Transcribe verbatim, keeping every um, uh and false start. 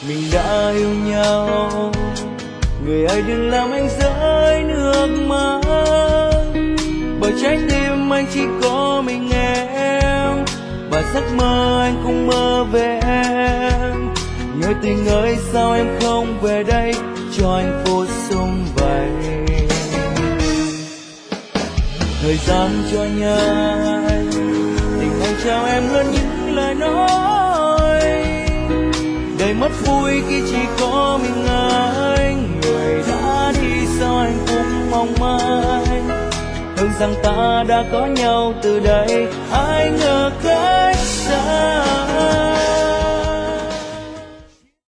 Mình đã yêu nhau, người ơi đừng làm anh rơi nước mắt, bởi trái tim anh chỉ có mình em, và giấc mơ anh cũng mơ về em. Người tình ơi sao em không về đây cho anh phút sum vầy. Thời gian trôi nhanh, tình anh trao em luôn những lời nói, đầy mất vui khi chỉ có mình anh. Người đã đi sao anh cũng mong mãi, tưởng rằng ta đã có nhau từ đây, ai ngờ cách xa.